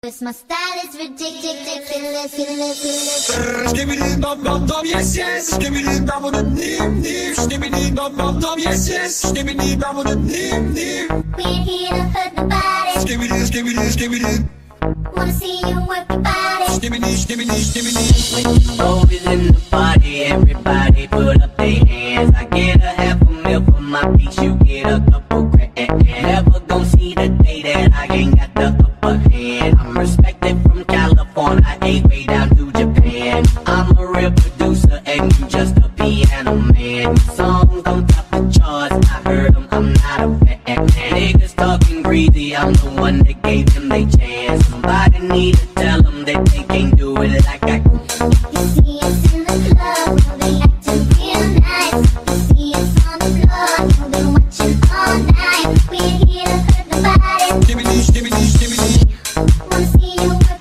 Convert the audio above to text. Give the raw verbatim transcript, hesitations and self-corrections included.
Cause my style is ridiculous, ridiculous. Skibbity dum dum dum, yes yes. Skibbity dum dum nim nim. Skibbity dum dum dum, yes yes. Skibbity dum dum nim nim. We ain't here to hurt nobody. Skibbity skibbity skibbity. Wanna see you work your body. Skibbity skibbity skibbity. When the boat is in the party, everybody put up their hands. I get a half a mil for my piece, you get a couple grand. Never gon' see the day that I ain't got the upper hand. I'm respected from California, ain't way down to Japan. I'm a real producer and you just a piano man. Songs don't top the charts, I heard them, I'm not a fan. Niggas talking greedy, I'm the one that gave them they chance. Somebody need to tell them that they can't do it like I can. You see us in the club, know they acting real nice. You see us on the floor, know they watching all night. We ain't here to hurt nobody. Skibbity skibbity skibbity. Wanna see you work